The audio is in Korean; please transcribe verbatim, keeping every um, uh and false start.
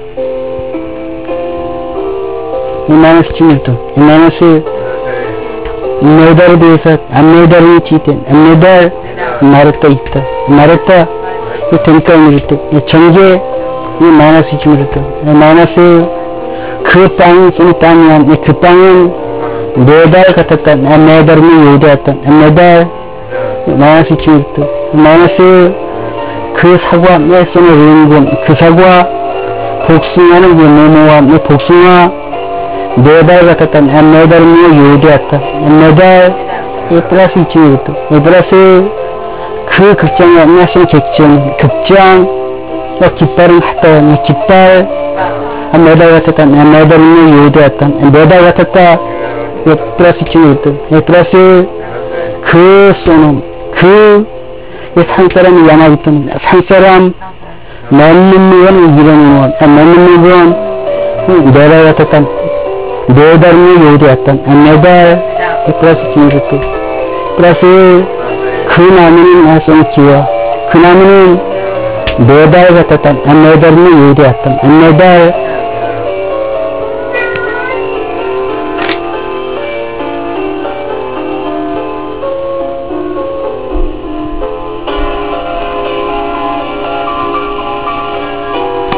이 마이너스 치밀도 이 마이너스 मेदर बेसक अमेदर ये चीते अमेदर मारता इतना मारता ये तंत्र मिलते ये चंगे ये मानस इच मिलते ये मानस कृपांग सुनितांग ये कृपांग बेदर कथकन अमेदर में योदातन अमेदर मानस इच मिलते मानस 그 사과 내 손에 링군 그 사과 복숭아는 그 모모와 내 복숭아 बेदर कथकन अमेदर में योदाता अमेदर ये प्लस इच मिलते ये प्लस 그 극장에 안녕하시는 객장 극장 깃발은 하던 깃발 메달 같았던 메달은 요대였던 메달 같았다 플러스 친구들 플러스 그 쏘는 그 산사람이 양아있던 산사람 맞는 건 이런 건 맞는 건 메달 같았던 메달은 요대였던 메달 플러스 친구들 플러스 그 나무는 나선 기와 그 나무는 메달 같았던 메달은 요대였던 메달